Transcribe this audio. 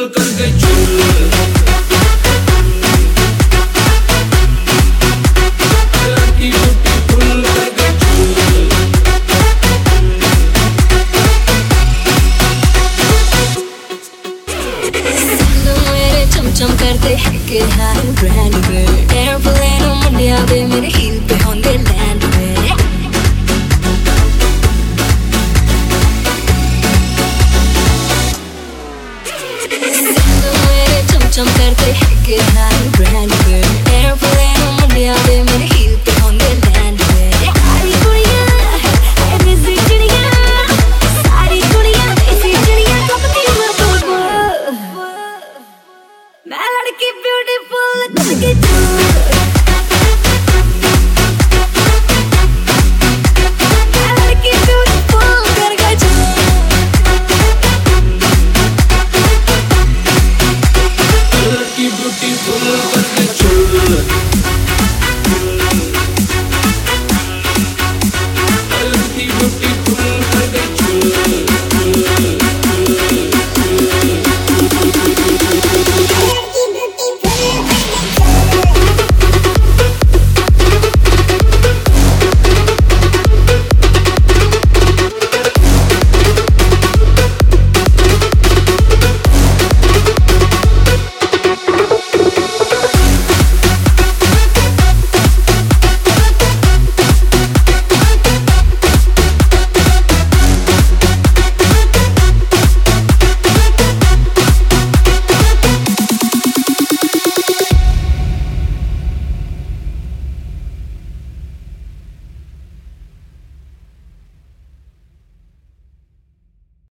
कर गई चूल। लड़की ब्यूटीफुल कर गई चूल। मेरे चमचम करते के हार ब्रांड वे एयरप्लेन मुंडिया वे मेरे हील पे होंदे लैंड वे मेरे चमचम करते के हार ब्रांड वे एयरप्लेन मुंडिया वे मेरे हील पे होंदे लैंड वे सारी कुड़ियां ऐ बिजी चिड़ियां सारी कुड़ियां ऐसी चिड़ियां कपती मैं लड़की ब्यूटीफुल